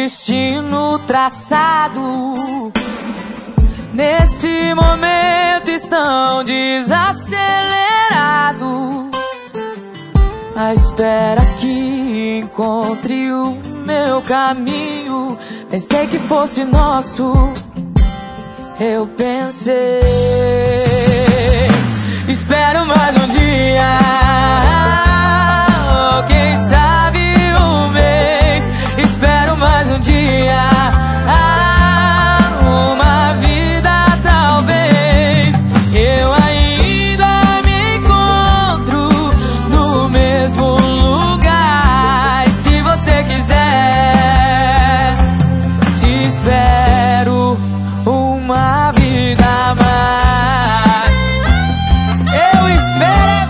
destino traçado. Nesse momento estão desacelerados, à espera que encontre o meu caminho. Pensei que fosse nosso, eu pensei. Espero mais um dia, ou quem sabe um mês. Espero mais um dia, uma vida talvez. Eu ainda me encontro no mesmo lugar. E se você quiser, te espero uma vida a mais. Eu espero.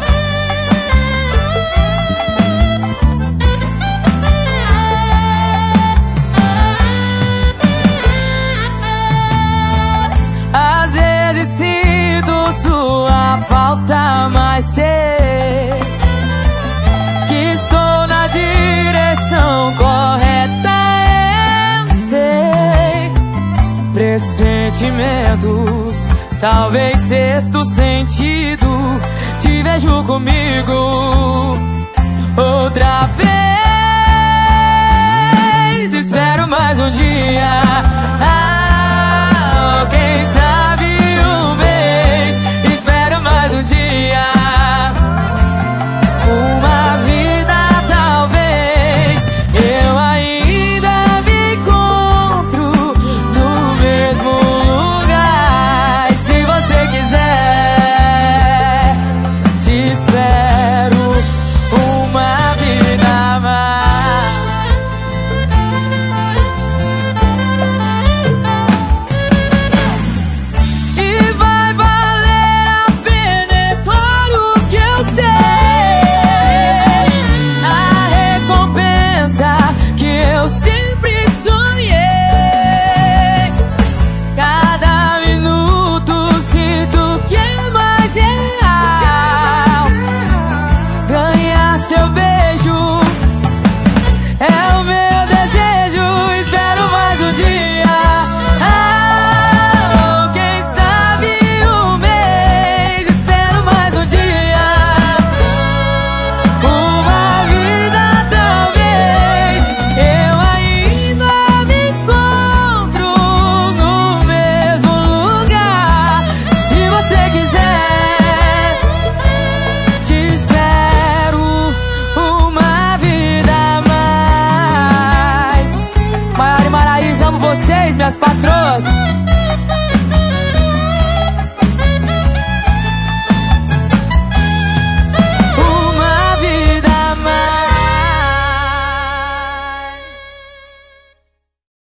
Às vezes sinto sua falta, mas sei que estou na direção correta. Eu sei. Pressentimentos, talvez sexto sentido. Te vejo comigo outra vez.